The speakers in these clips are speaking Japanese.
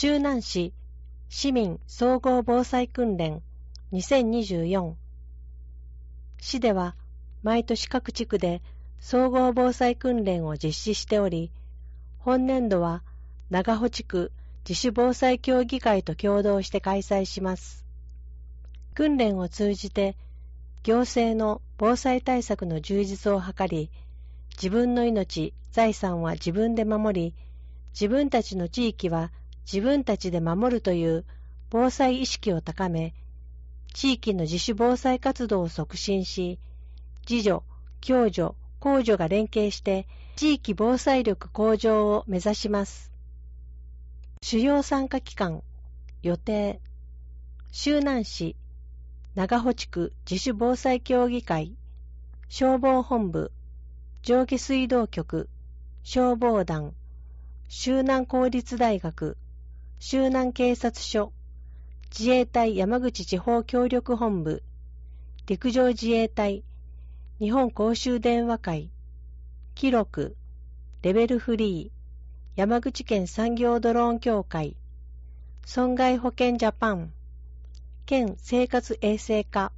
周南市市民総合防災訓練2024。市では毎年各地区で総合防災訓練を実施しており、本年度は長穂地区自主防災協議会と共同して開催します。訓練を通じて行政の防災対策の充実を図り、自分の命、財産は自分で守り、自分たちの地域は自分たちで守るという防災意識を高め、地域の自主防災活動を促進し、自助、共助、公助が連携して地域防災力向上を目指します。主要参加機関、予定、周南市、長穂地区自主防災協議会、消防本部、上下水道局、消防団、周南公立大学、周南警察署、自衛隊山口地方協力本部、陸上自衛隊、日本公衆電話会、記録、レベルフリー、山口県産業ドローン協会、損害保険ジャパン、県生活衛生課。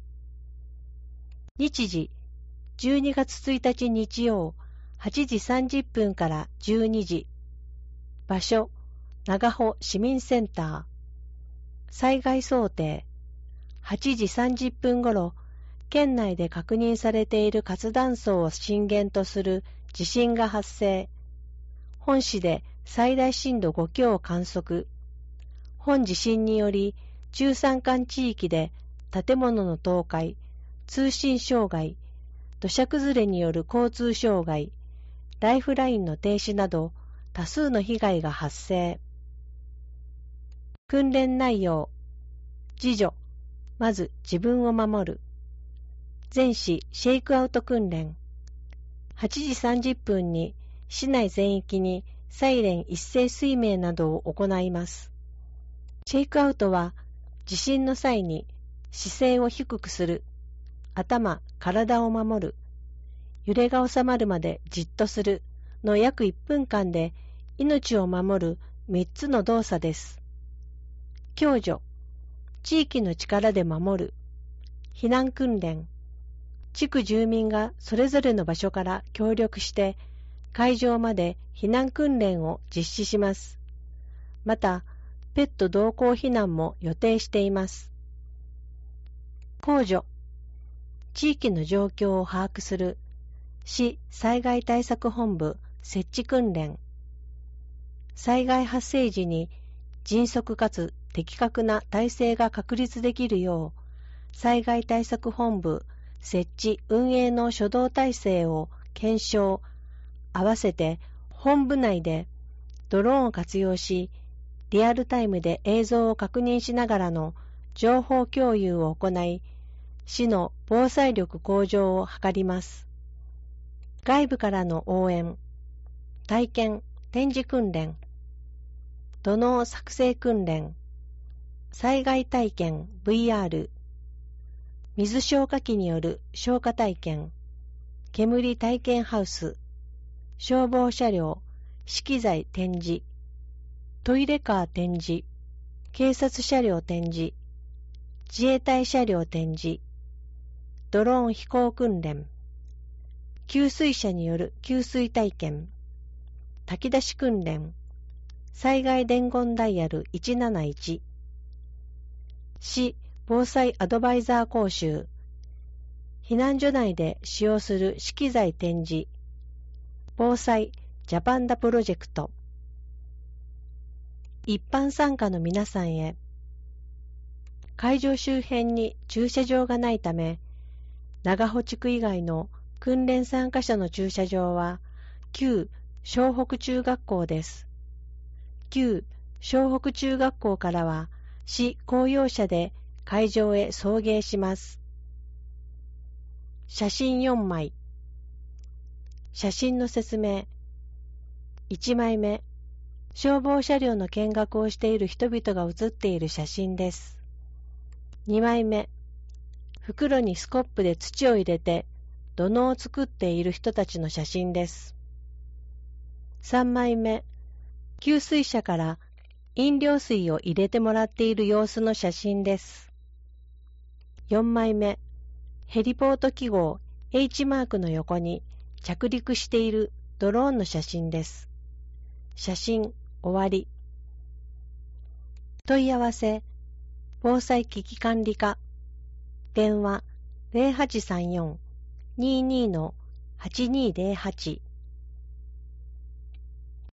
日時、12月1日日曜、8時30分から12時。場所、長穂市民センター。災害想定、8時30分ごろ、県内で確認されている活断層を震源とする地震が発生。本市で最大震度5強を観測。本地震により、中山間地域で建物の倒壊、通信障害、土砂崩れによる交通障害、ライフラインの停止など多数の被害が発生。訓練内容、自助、まず自分を守る。全市シェイクアウト訓練。8時30分に市内全域にサイレン一斉睡眠などを行います。シェイクアウトは地震の際に姿勢を低くする、頭、体を守る、揺れが収まるまでじっとするの約1分間で命を守る3つの動作です。共助、地域の力で守る、避難訓練、地区住民がそれぞれの場所から協力して会場まで避難訓練を実施します。また、ペット同行避難も予定しています。公助、地域の状況を把握する、市災害対策本部設置訓練。災害発生時に迅速かつ的確な体制が確立できるよう、災害対策本部設置運営の初動体制を検証、合わせて本部内でドローンを活用し、リアルタイムで映像を確認しながらの情報共有を行い、市の防災力向上を図ります。外部からの応援、体験、展示訓練、土のう作成訓練、災害体験 VR、水消火器による消火体験、煙体験ハウス、消防車両、資機材展示、トイレカー展示、警察車両展示、自衛隊車両展示、ドローン飛行訓練、給水車による給水体験、炊き出し訓練、災害伝言ダイヤル171、市防災アドバイザー講習、避難所内で使用する資機材展示、防災ジャパンダプロジェクト。一般参加の皆さんへ、会場周辺に駐車場がないため、長穂地区以外の訓練参加者の駐車場は旧湘北中学校です。旧湘北中学校からは市公用車で会場へ送迎します。写真4枚。写真の説明。1枚目。消防車両の見学をしている人々が写っている写真です。2枚目。袋にスコップで土を入れて土のうを作っている人たちの写真です。3枚目。給水車から飲料水を入れてもらっている様子の写真です。4枚目、ヘリポート記号 H マークの横に着陸しているドローンの写真です。写真終わり。問い合わせ、防災危機管理課、電話 0834-22-8208